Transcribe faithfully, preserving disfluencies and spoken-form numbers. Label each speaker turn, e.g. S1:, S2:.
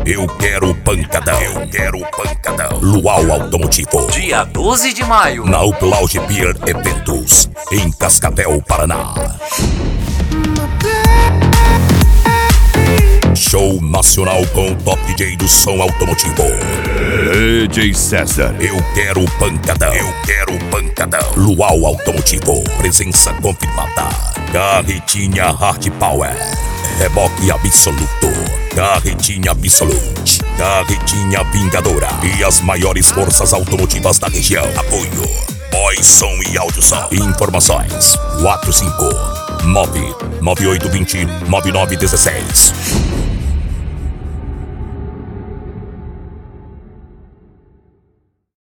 S1: Eu quero pancadão. Eu quero pancadão. Luau Automotivo.
S2: Dia doze de maio.
S1: Na Uplauge Beer Eventos, em Cascavel, Paraná. Show nacional com o top D J do som automotivo,
S3: D J César.
S1: Eu quero pancadão. Eu quero pancadão. Luau Automotivo. Presença confirmada. Carretinha Hard Power. Reboque absoluto. Carretinha Absolute. Carretinha Vingadora. E as maiores forças automotivas da região. Apoio Voz, Som e Áudio Som. Informações quatro cinco nove nove oito dois zero nove nove um seis.